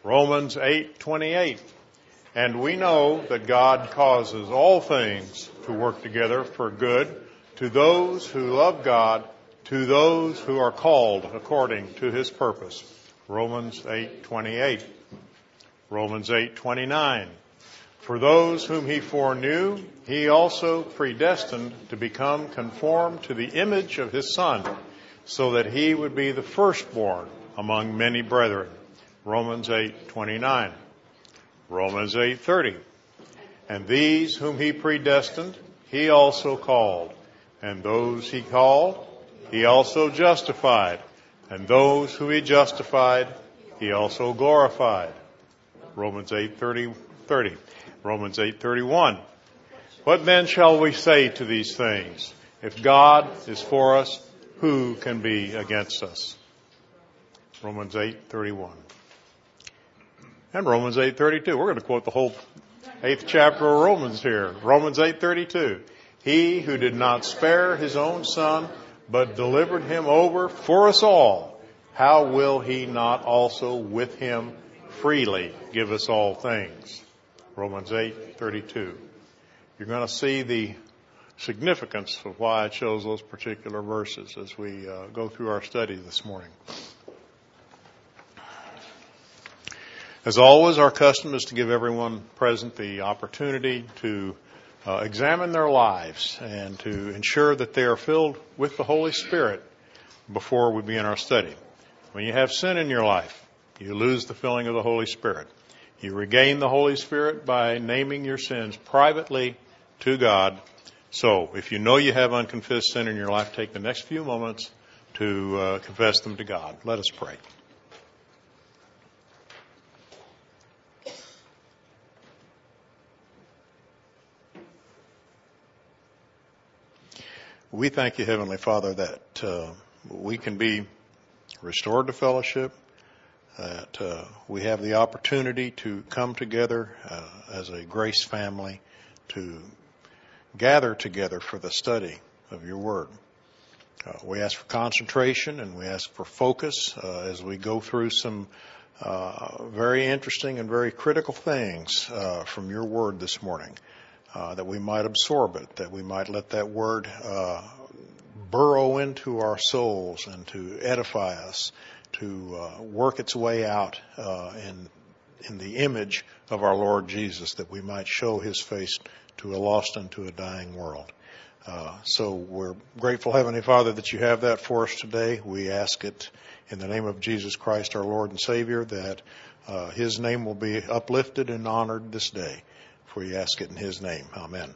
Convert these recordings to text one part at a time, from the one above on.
Romans 8:28. And we know that God causes all things to work together for good to those who love God, to those who are called according to his purpose. Romans 8:28. Romans 8:29. For those whom he foreknew, he also predestined to become conformed to the image of his Son, so that he would be the firstborn among many brethren. Romans 8:29. Romans 8:30. And these whom he predestined, he also called. And those he called, he also justified. And those who he justified, he also glorified. Romans 8:30. Romans 8:31. What then shall we say to these things? If God is for us, who can be against us? Romans 8:31. And Romans 8:32. We're going to quote the whole 8th chapter of Romans here. Romans 8:32. He who did not spare his own Son, but delivered him over for us all, how will he not also with him freely give us all things? Romans 8:32. You're going to see the significance of why I chose those particular verses as we go through our study this morning. As always, our custom is to give everyone present the opportunity to examine their lives and to ensure that they are filled with the Holy Spirit before we begin our study. When you have sin in your life, you lose the filling of the Holy Spirit. You regain the Holy Spirit by naming your sins privately to God. So, if you know you have unconfessed sin in your life, take the next few moments to confess them to God. Let us pray. We thank you, Heavenly Father, that we can be restored to fellowship, that we have the opportunity to come together as a grace family to gather together for the study of your Word. We ask for concentration and we ask for focus as we go through some very interesting and very critical things from your Word this morning. That we might absorb it, that we might let that word burrow into our souls and to edify us, to work its way out in the image of our Lord Jesus, that we might show his face to a lost and to a dying world. So we're grateful, Heavenly Father, that you have that for us today. We ask it in the name of Jesus Christ, our Lord and Savior, that his name will be uplifted and honored this day. For we ask it in his name. Amen.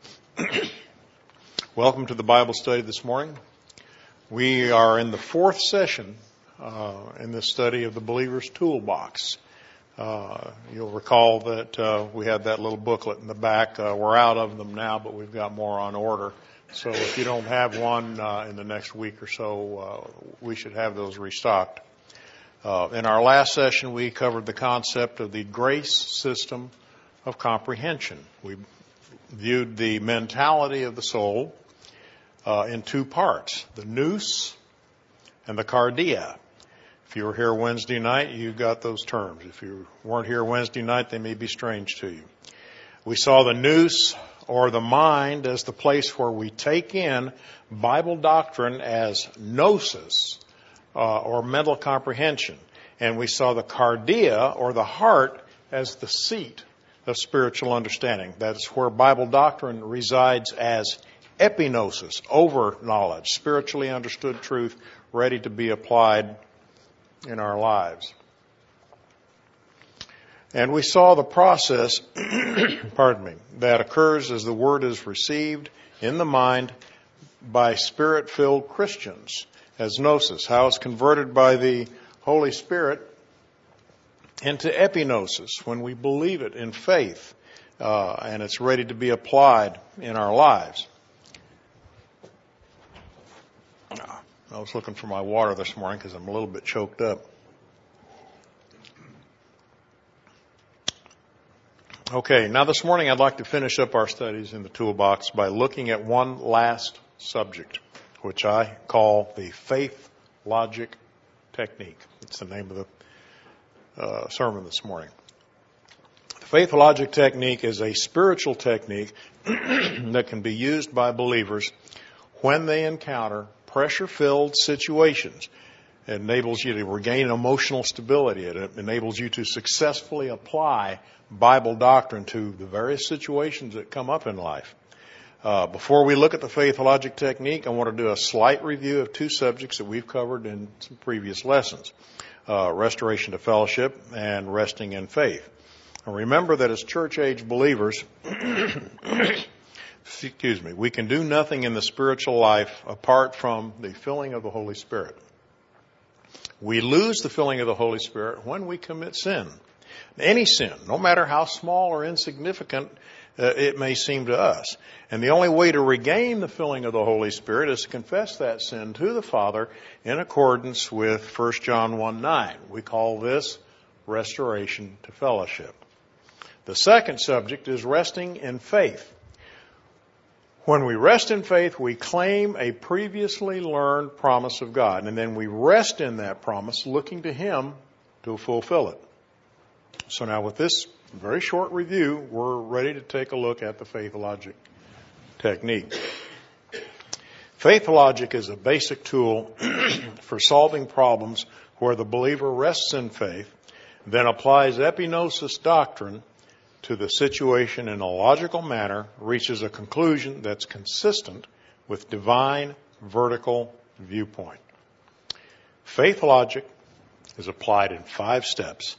Welcome to the Bible study this morning. We are in the 4th session in this study of the believer's toolbox. You'll recall that we had that little booklet in the back. We're out of them now, but we've got more on order. So if you don't have one in the next week or so, we should have those restocked. In our last session, we covered the concept of the grace system of comprehension. We viewed the mentality of the soul in 2 parts, the nous and the cardia. If you were here Wednesday night, you got those terms. If you weren't here Wednesday night, they may be strange to you. We saw the nous, or the mind, as the place where we take in Bible doctrine as gnosis, or mental comprehension. And we saw the cardia, or the heart, as the seat of spiritual understanding. That's where Bible doctrine resides as epignosis, over knowledge, spiritually understood truth, ready to be applied in our lives. And we saw the process, that occurs as the Word is received in the mind by Spirit-filled Christians as gnosis, how it's converted by the Holy Spirit into epignosis when we believe it in faith and it's ready to be applied in our lives. I was looking for my water this morning because I'm a little bit choked up. Okay, now this morning I'd like to finish up our studies in the toolbox by looking at one last subject, which I call the faith logic technique. It's the name of the sermon this morning. The faith logic technique is a spiritual technique that can be used by believers when they encounter pressure-filled situations. It enables you to regain emotional stability. It enables you to successfully apply Bible doctrine to the various situations that come up in life. Before we look at the faith logic technique, I want to do a slight review of two subjects that we've covered in some previous lessons. Restoration to fellowship and resting in faith. And remember that as church-age believers, we can do nothing in the spiritual life apart from the filling of the Holy Spirit. We lose the filling of the Holy Spirit when we commit sin. Any sin, no matter how small or insignificant it may seem to us. And the only way to regain the filling of the Holy Spirit is to confess that sin to the Father in accordance with 1 John 1:9. We call this restoration to fellowship. The second subject is resting in faith. When we rest in faith, we claim a previously learned promise of God, and then we rest in that promise, looking to Him to fulfill it. So now with this very short review, we're ready to take a look at the faith logic technique. Faith logic is a basic tool for solving problems where the believer rests in faith, then applies epignosis doctrine to the situation in a logical manner, reaches a conclusion that's consistent with divine vertical viewpoint. Faith logic is applied in 5 steps.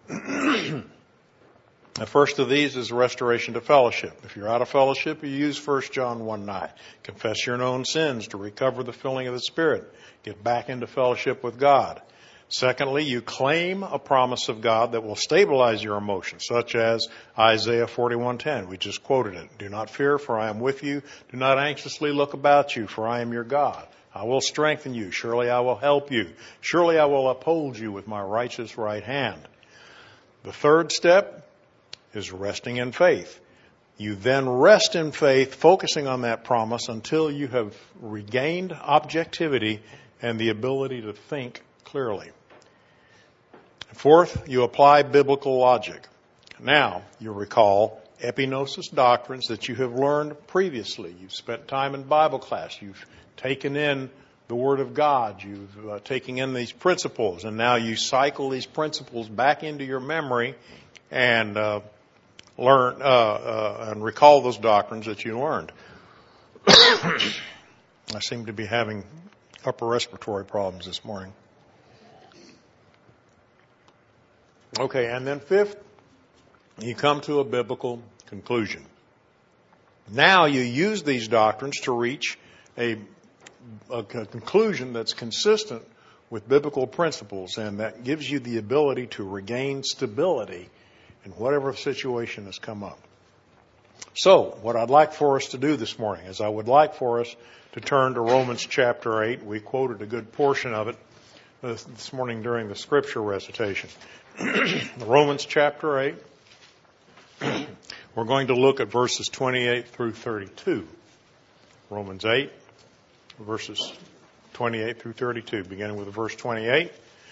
The first of these is restoration to fellowship. If you're out of fellowship, you use 1 John 1:9. Confess your known sins to recover the filling of the Spirit. Get back into fellowship with God. Secondly, you claim a promise of God that will stabilize your emotions, such as Isaiah 41:10. We just quoted it. Do not fear, for I am with you. Do not anxiously look about you, for I am your God. I will strengthen you. Surely I will help you. Surely I will uphold you with my righteous right hand. The third step is resting in faith. You then rest in faith, focusing on that promise until you have regained objectivity and the ability to think clearly. Fourth, you apply biblical logic. Now, you recall epignosis doctrines that you have learned previously. You've spent time in Bible class. You've taken in the Word of God. You've taken in these principles, and now you cycle these principles back into your memory and learn and recall those doctrines that you learned. I seem to be having upper respiratory problems this morning. Okay, and then fifth, you come to a biblical conclusion. Now you use these doctrines to reach a conclusion that's consistent with biblical principles, and that gives you the ability to regain stability in whatever situation has come up. So, what I'd like for us to do this morning is I would like for us to turn to Romans chapter 8. We quoted a good portion of it this morning during the scripture recitation. Romans chapter 8. We're going to look at verses 28 through 32. Romans 8, verses 28 through 32, beginning with verse 28.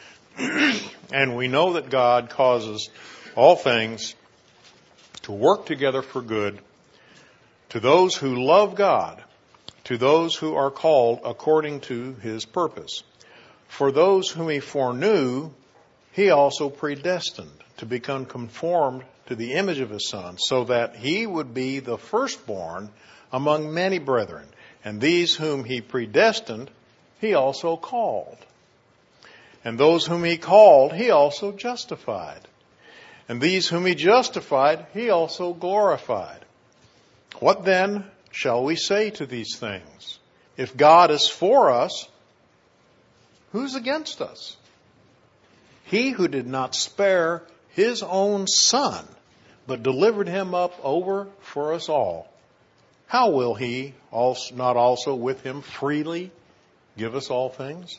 And we know that God causes all things to work together for good to those who love God, to those who are called according to His purpose. For those whom He foreknew, He also predestined to become conformed to the image of His Son, so that He would be the firstborn among many brethren. And these whom He predestined, He also called. And those whom He called, He also justified. And these whom He justified, He also glorified. What then shall we say to these things? If God is for us, who's against us? He who did not spare His own Son, but delivered Him up over for us all, how will He not also with Him freely give us all things?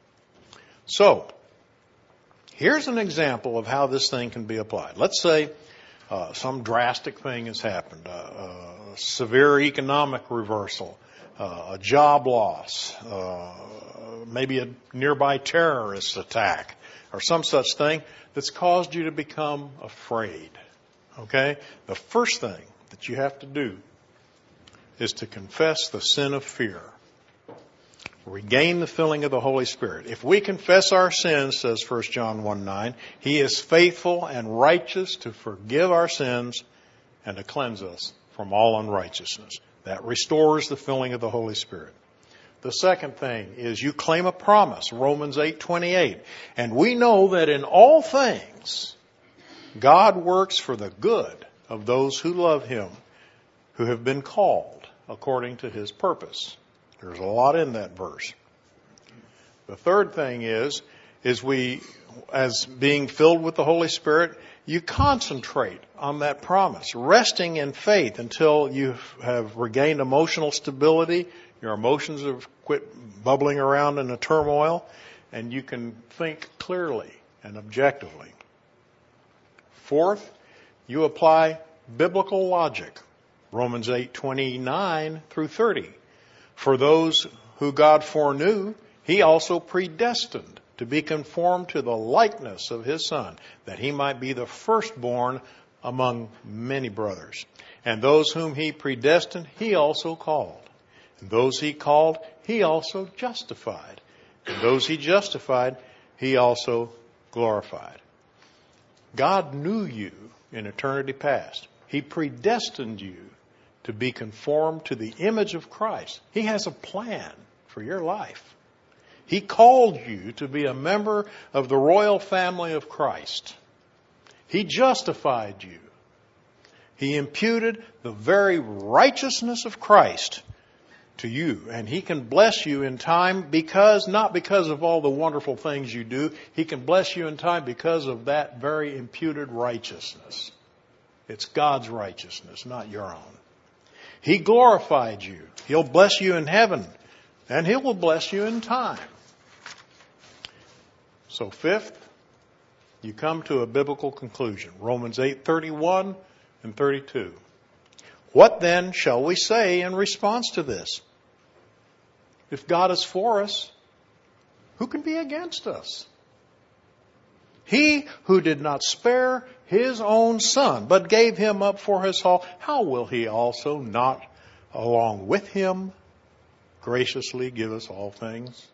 So, here's an example of how this thing can be applied. Let's say some drastic thing has happened, a severe economic reversal, a job loss, maybe a nearby terrorist attack, or some such thing that's caused you to become afraid. Okay? The first thing that you have to do is to confess the sin of fear. Regain the filling of the Holy Spirit. If we confess our sins, says 1 John 1:9, He is faithful and righteous to forgive our sins and to cleanse us from all unrighteousness. That restores the filling of the Holy Spirit. The second thing is you claim a promise, Romans 8:28. And we know that in all things, God works for the good of those who love Him, who have been called according to His purpose. There's a lot in that verse. The third thing is we, as being filled with the Holy Spirit, you concentrate on that promise, resting in faith until you have regained emotional stability, your emotions have quit bubbling around in a turmoil, and you can think clearly and objectively. Fourth, you apply biblical logic. Romans 8:29 through 30. For those who God foreknew, He also predestined to be conformed to the likeness of His Son, that He might be the firstborn among many brothers. And those whom He predestined, He also called. And those He called, He also justified. And those He justified, He also glorified. God knew you in eternity past. He predestined you to be conformed to the image of Christ. He has a plan for your life. He called you to be a member of the royal family of Christ. He justified you. He imputed the very righteousness of Christ to you. And He can bless you in time not because of all the wonderful things you do. He can bless you in time because of that very imputed righteousness. It's God's righteousness, not your own. He glorified you. He'll bless you in heaven. And He will bless you in time. So fifth, you come to a biblical conclusion. Romans 8:31 and 32. What then shall we say in response to this? If God is for us, who can be against us? He who did not spare His own Son, but gave Him up for us all, how will He also not, along with Him, graciously give us all things?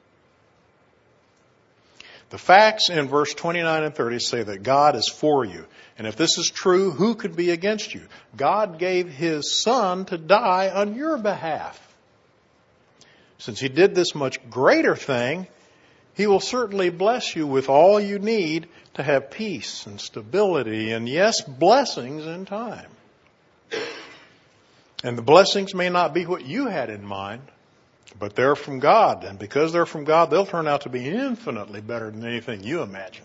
The facts in verse 29 and 30 say that God is for you. And if this is true, who could be against you? God gave His Son to die on your behalf. Since He did this much greater thing, He will certainly bless you with all you need to have peace and stability and, yes, blessings in time. And the blessings may not be what you had in mind, but they're from God. And because they're from God, they'll turn out to be infinitely better than anything you imagined.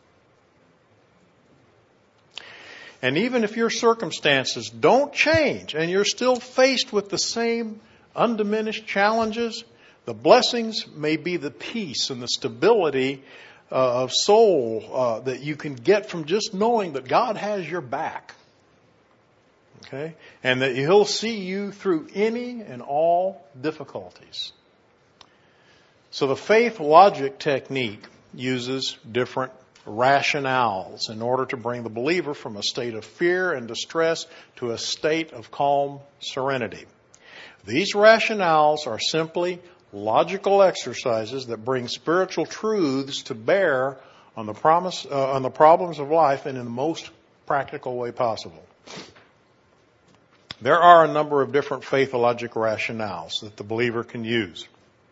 And even if your circumstances don't change and you're still faced with the same undiminished challenges, the blessings may be the peace and the stability of soul that you can get from just knowing that God has your back. Okay? And that He'll see you through any and all difficulties. So the faith logic technique uses different rationales in order to bring the believer from a state of fear and distress to a state of calm serenity. These rationales are simply logical exercises that bring spiritual truths to bear on the problems of life and in the most practical way possible. There are a number of different faithologic rationales that the believer can use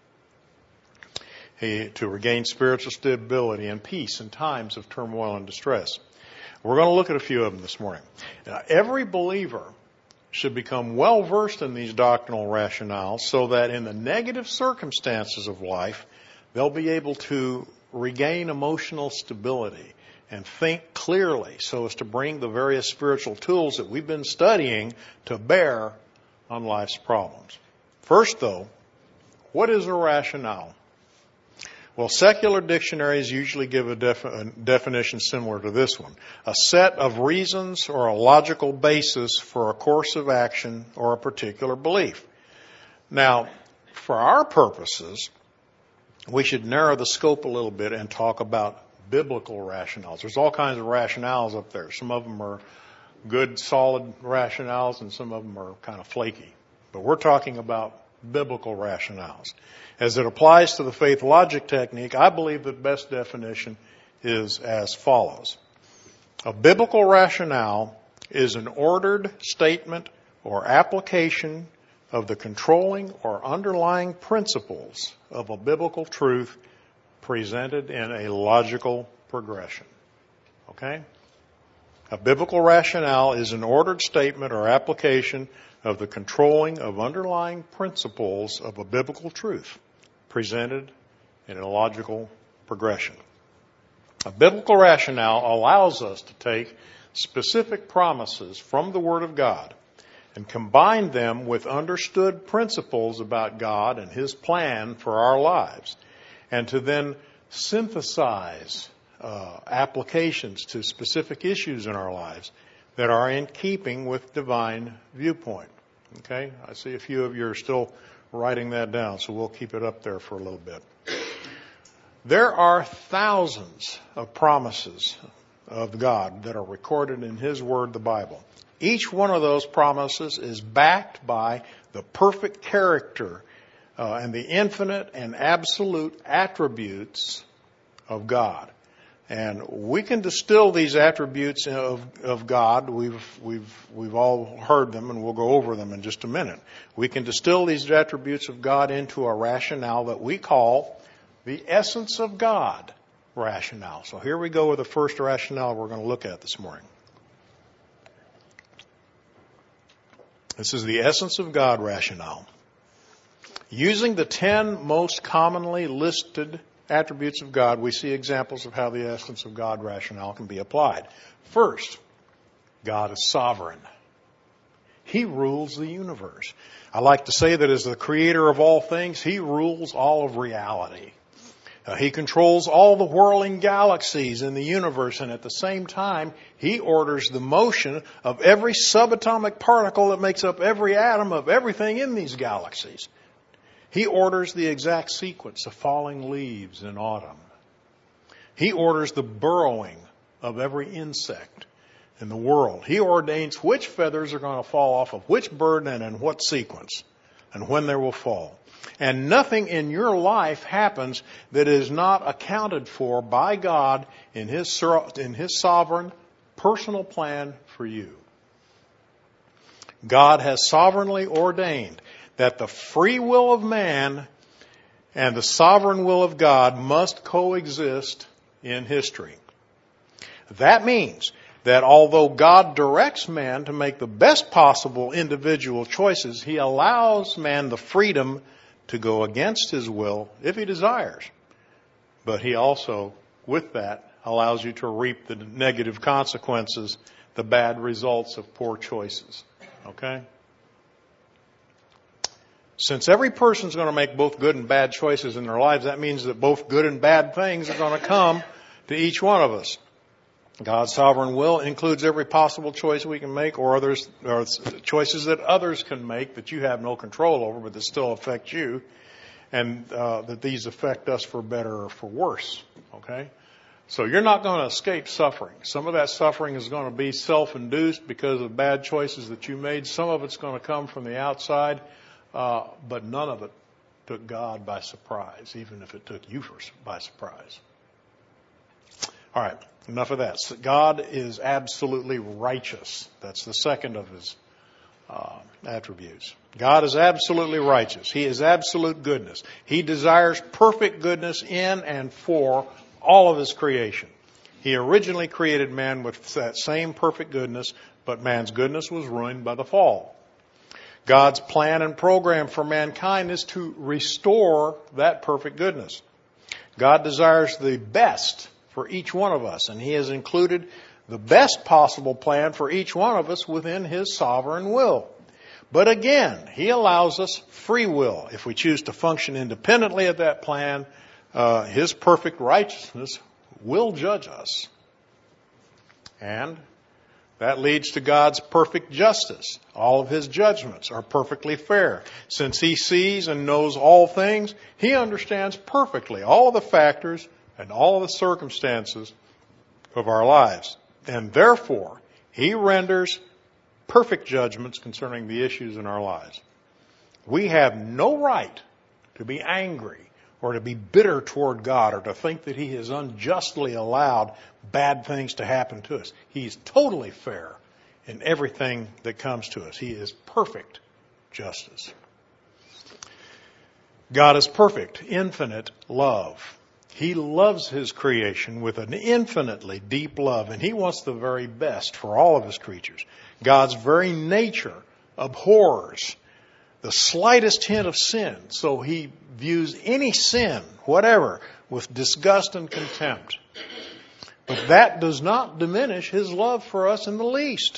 to regain spiritual stability and peace in times of turmoil and distress. We're going to look at a few of them this morning. Now, every believer should become well versed in these doctrinal rationales so that in the negative circumstances of life, they'll be able to regain emotional stability and think clearly so as to bring the various spiritual tools that we've been studying to bear on life's problems. First, though, what is a rationale? Well, secular dictionaries usually give a definition similar to this one. A set of reasons or a logical basis for a course of action or a particular belief. Now, for our purposes, we should narrow the scope a little bit and talk about biblical rationales. There's all kinds of rationales up there. Some of them are good, solid rationales, and some of them are kind of flaky. But we're talking about biblical rationales. As it applies to the faith logic technique, I believe the best definition is as follows. A biblical rationale is an ordered statement or application of the controlling or underlying principles of a biblical truth presented in a logical progression. Okay? A biblical rationale is an ordered statement or application of the controlling of underlying principles of a biblical truth presented in a logical progression. A biblical rationale allows us to take specific promises from the Word of God and combine them with understood principles about God and His plan for our lives, and to then synthesize applications to specific issues in our lives that are in keeping with divine viewpoint. Okay? I see a few of you are still writing that down, so we'll keep it up there for a little bit. There are thousands of promises of God that are recorded in His Word, the Bible. Each one of those promises is backed by the perfect character and the infinite and absolute attributes of God. And we can distill these attributes of God. We've all heard them, and we'll go over them in just a minute. We can distill these attributes of God into a rationale that we call the essence of God rationale. So here we go with the first rationale we're going to look at this morning. This is the essence of God rationale. Using the 10 most commonly listed attributes of God, we see examples of how the essence of God rationale can be applied. First, God is sovereign. He rules the universe. I like to say that as the creator of all things, He rules all of reality. He controls all the whirling galaxies in the universe, and at the same time, He orders the motion of every subatomic particle that makes up every atom of everything in these galaxies. He orders the exact sequence of falling leaves in autumn. He orders the burrowing of every insect in the world. He ordains which feathers are going to fall off of which bird and in what sequence and when they will fall. And nothing in your life happens that is not accounted for by God in His sovereign personal plan for you. God has sovereignly ordained that the free will of man and the sovereign will of God must coexist in history. That means that although God directs man to make the best possible individual choices, He allows man the freedom to go against his will if he desires. But He also, with that, allows you to reap the negative consequences, the bad results of poor choices. Okay? Since every person's going to make both good and bad choices in their lives, that means that both good and bad things are going to come to each one of us. God's sovereign will includes every possible choice we can make, or choices that others can make that you have no control over, but that still affect you, and that these affect us for better or for worse. Okay? So you're not going to escape suffering. Some of that suffering is going to be self-induced because of bad choices that you made. Some of it's going to come from the outside, but none of it took God by surprise, even if it took you by surprise. All right. Enough of that. So God is absolutely righteous. That's the second of His attributes. God is absolutely righteous. He is absolute goodness. He desires perfect goodness in and for all of His creation. He originally created man with that same perfect goodness, but man's goodness was ruined by the fall. God's plan and program for mankind is to restore that perfect goodness. God desires the best for each one of us, and He has included the best possible plan for each one of us within His sovereign will. But again, He allows us free will. If we choose to function independently of that plan, His perfect righteousness will judge us. And that leads to God's perfect justice. All of His judgments are perfectly fair. Since He sees and knows all things, He understands perfectly all of the factors and all the circumstances of our lives. And therefore, He renders perfect judgments concerning the issues in our lives. We have no right to be angry or to be bitter toward God or to think that He has unjustly allowed bad things to happen to us. He's totally fair in everything that comes to us. He is perfect justice. God is perfect, infinite love. He loves His creation with an infinitely deep love, and He wants the very best for all of His creatures. God's very nature abhors the slightest hint of sin, so He views any sin, whatever, with disgust and contempt. But that does not diminish His love for us in the least.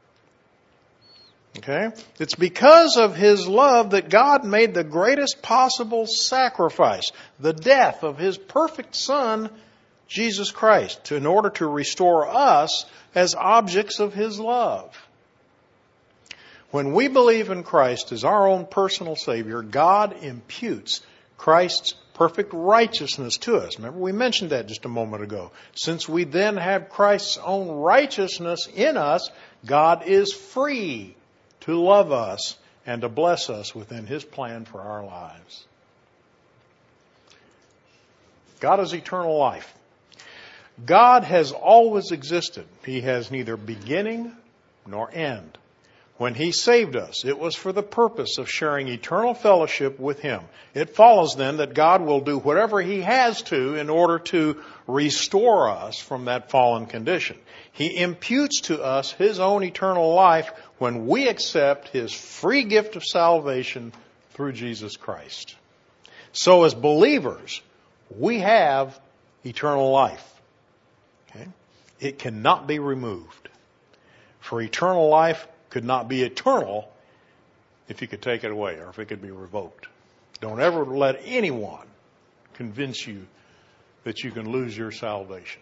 Okay? It's because of His love that God made the greatest possible sacrifice, the death of His perfect Son, Jesus Christ, in order to restore us as objects of His love. When we believe in Christ as our own personal Savior, God imputes Christ's perfect righteousness to us. Remember, we mentioned that just a moment ago. Since we then have Christ's own righteousness in us, God is free to love us and to bless us within His plan for our lives. God is eternal life. God has always existed. He has neither beginning nor end. When He saved us, it was for the purpose of sharing eternal fellowship with Him. It follows then that God will do whatever He has to in order to restore us from that fallen condition. He imputes to us His own eternal life when we accept His free gift of salvation through Jesus Christ. So as believers, we have eternal life. Okay? It cannot be removed. For eternal life could not be eternal if you could take it away or if it could be revoked. Don't ever let anyone convince you that you can lose your salvation.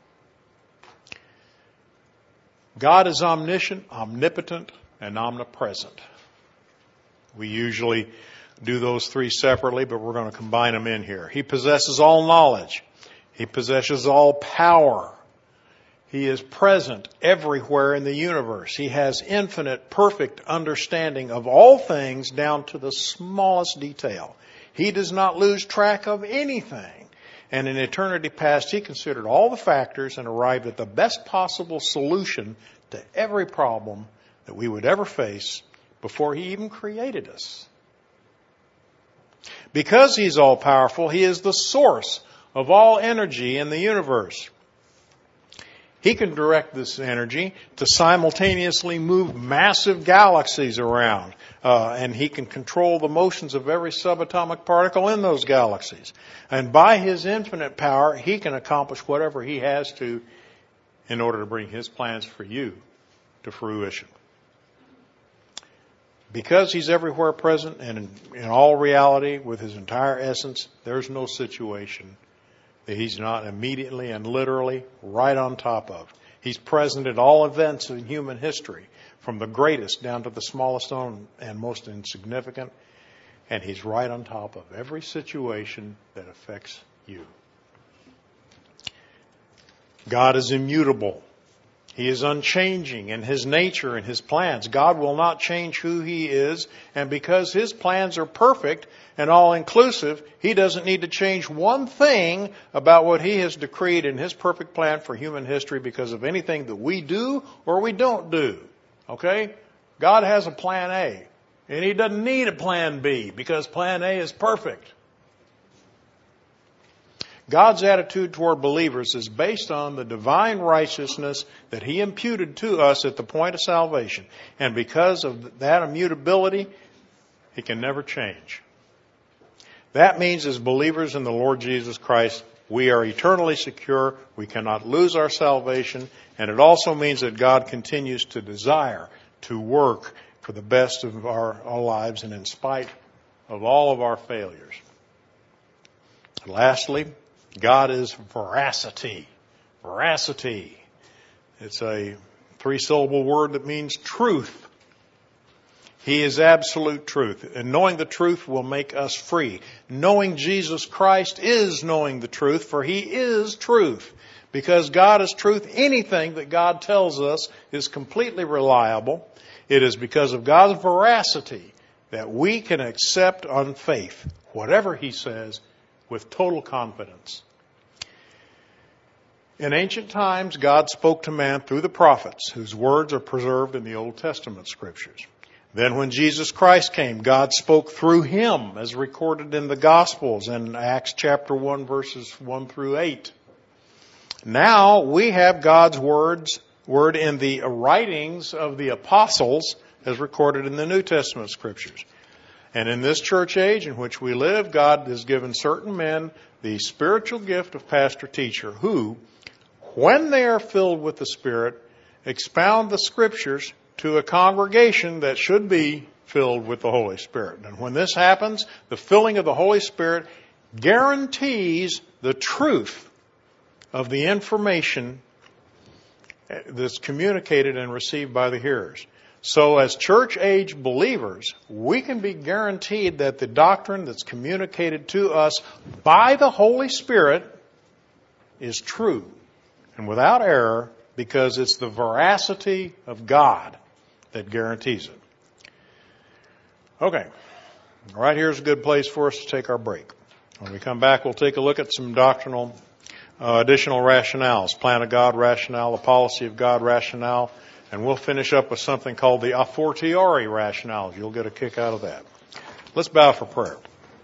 God is omniscient, omnipotent, and omnipresent. We usually do those three separately, but we're going to combine them in here. He possesses all knowledge. He possesses all power. He is present everywhere in the universe. He has infinite, perfect understanding of all things down to the smallest detail. He does not lose track of anything. And in eternity past, He considered all the factors and arrived at the best possible solution to every problem that we would ever face before He even created us. Because He's all-powerful, He is the source of all energy in the universe. He can direct this energy to simultaneously move massive galaxies around. And He can control the motions of every subatomic particle in those galaxies. And by His infinite power, He can accomplish whatever He has to in order to bring His plans for you to fruition. Because He's everywhere present and in all reality with His entire essence, there's no situation that He's not immediately and literally right on top of. He's present at all events in human history, from the greatest down to the smallest and most insignificant, and He's right on top of every situation that affects you. God is immutable. He is unchanging in His nature and His plans. God will not change who He is, and because His plans are perfect and all-inclusive, He doesn't need to change one thing about what He has decreed in His perfect plan for human history because of anything that we do or we don't do. Okay? God has a plan A, and He doesn't need a plan B because plan A is perfect. God's attitude toward believers is based on the divine righteousness that He imputed to us at the point of salvation. And because of that immutability, He can never change. That means as believers in the Lord Jesus Christ, we are eternally secure. We cannot lose our salvation. And it also means that God continues to desire to work for the best of our lives and in spite of all of our failures. Lastly, God is veracity. Veracity. It's a 3-syllable word that means truth. He is absolute truth. And knowing the truth will make us free. Knowing Jesus Christ is knowing the truth, for He is truth. Because God is truth, anything that God tells us is completely reliable. It is because of God's veracity that we can accept on faith whatever He says with total confidence. In ancient times, God spoke to man through the prophets, whose words are preserved in the Old Testament scriptures. Then when Jesus Christ came, God spoke through Him, as recorded in the Gospels in Acts chapter 1, verses 1 through 8. Now we have God's word in the writings of the apostles, as recorded in the New Testament scriptures. And in this church age in which we live, God has given certain men the spiritual gift of pastor-teacher who, when they are filled with the Spirit, expound the scriptures to a congregation that should be filled with the Holy Spirit. And when this happens, the filling of the Holy Spirit guarantees the truth of the information that's communicated and received by the hearers. So as church age believers, we can be guaranteed that the doctrine that's communicated to us by the Holy Spirit is true and without error, because it's the veracity of God that guarantees it. Okay. Right here's a good place for us to take our break. When we come back, we'll take a look at some doctrinal additional rationales. Plan of God rationale, the policy of God rationale, and we'll finish up with something called the a fortiori rationale. You'll get a kick out of that. Let's bow for prayer.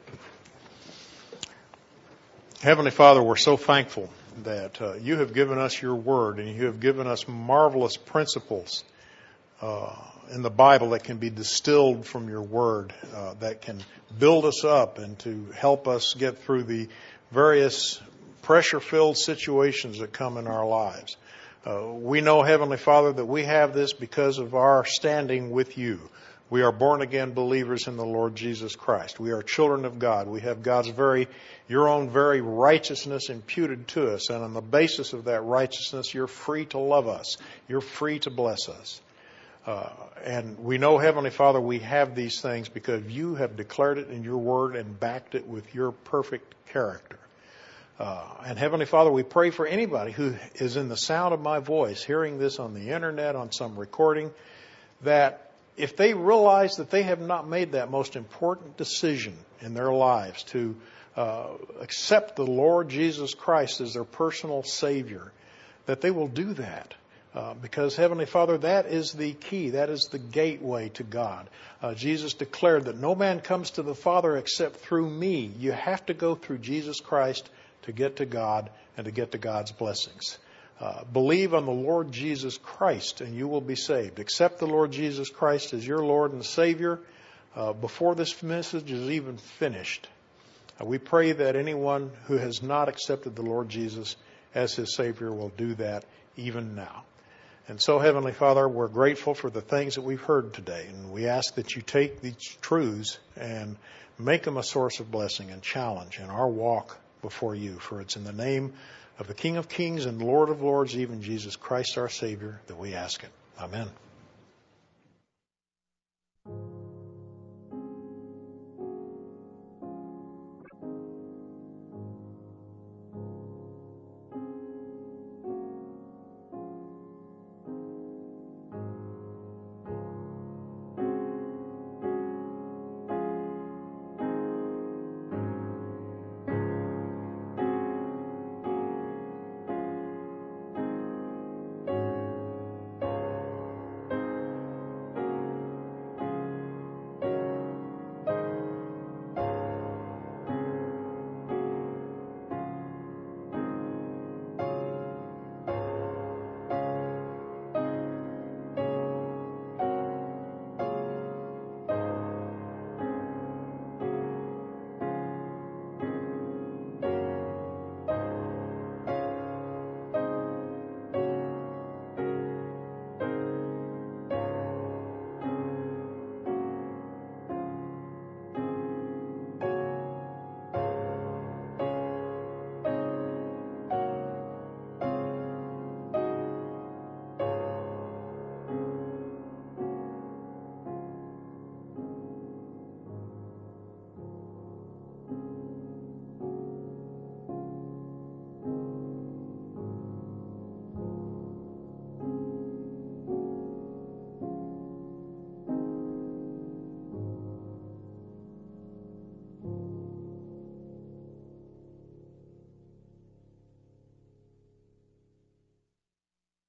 Heavenly Father, we're so thankful that you have given us your word, and you have given us marvelous principles in the Bible that can be distilled from your word, that can build us up and to help us get through the various pressure-filled situations that come in our lives. We know, Heavenly Father, that we have this because of our standing with you. We are born-again believers in the Lord Jesus Christ. We are children of God. We have God's your own very righteousness imputed to us. And on the basis of that righteousness, you're free to love us. You're free to bless us. And we know, Heavenly Father, we have these things because you have declared it in your word and backed it with your perfect character. And Heavenly Father, we pray for anybody who is in the sound of my voice, hearing this on the internet, on some recording, that if they realize that they have not made that most important decision in their lives to accept the Lord Jesus Christ as their personal Savior, that they will do that. Because, Heavenly Father, that is the key. That is the gateway to God. Jesus declared that no man comes to the Father except through me. You have to go through Jesus Christ to get to God and to get to God's blessings. Believe on the Lord Jesus Christ and you will be saved. Accept the Lord Jesus Christ as your Lord and Savior before this message is even finished. We pray that anyone who has not accepted the Lord Jesus as his Savior will do that even now. And so, Heavenly Father, we're grateful for the things that we've heard today. And we ask that you take these truths and make them a source of blessing and challenge in our walk before you. For it's in the name of the King of Kings and Lord of Lords, even Jesus Christ our Savior, that we ask it. Amen.